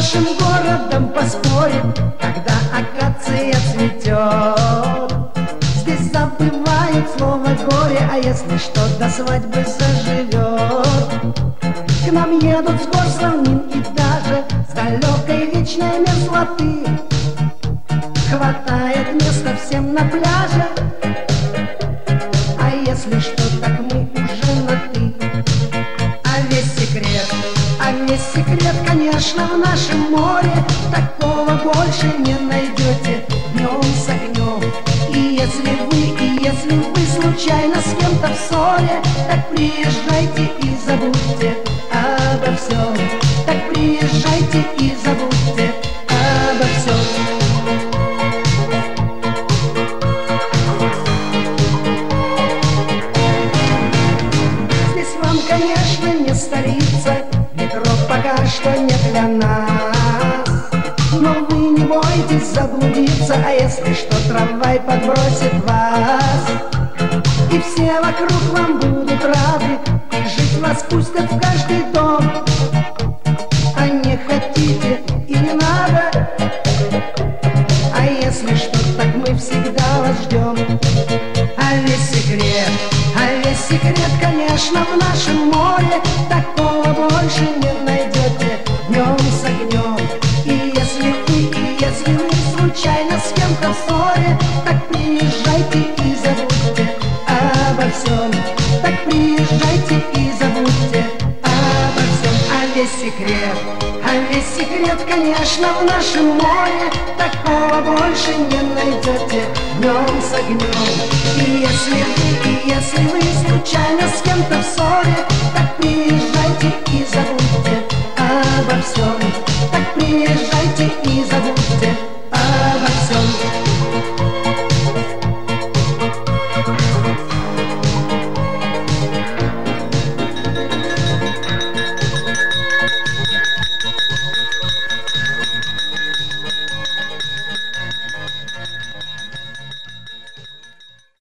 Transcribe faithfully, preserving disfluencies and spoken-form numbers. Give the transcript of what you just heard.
нашим городом поспорим, когда акация цветет. Здесь забывают слово горе, а если что, до свадьбы заживет. К нам едут с гор, с равнин и даже с далекой вечной мерзлоты. Хватает места всем на пляже, а если что, так мы уже на «ты». А весь секрет, а весь секрет, конечно, в нашем море. Такого больше не найдете днем с огнем. И если вы, и если вы случайно с кем-то в ссоре, так приезжайте и забудьте обо всем. Так приезжайте и забудьте обо всем. Здесь вам, конечно, не столица, метро пока что не для нас. Но вы не бойтесь заблудиться, а если что, трамвай подбросит вас. И все вокруг вам будут рады, и жить вас пустят в каждый дом. А не хотите и не надо, а если что, так мы всегда вас ждем. А весь секрет, а весь секрет, конечно, в нашем море. Такого больше не найдете днем с огнем. И если вы, и если вы случайно с кем-то в ссоре, так приезжайте и забудьте обо всем. Так приезжайте и забудьте обо всем. А весь секрет, а весь секрет, конечно, в нашем море. Такого больше не найдете днем с огнем. И если вы, и если вы случайно с кем-то в ссоре, так приезжайте и забудьте обо всем. Так приезжайте и забудьте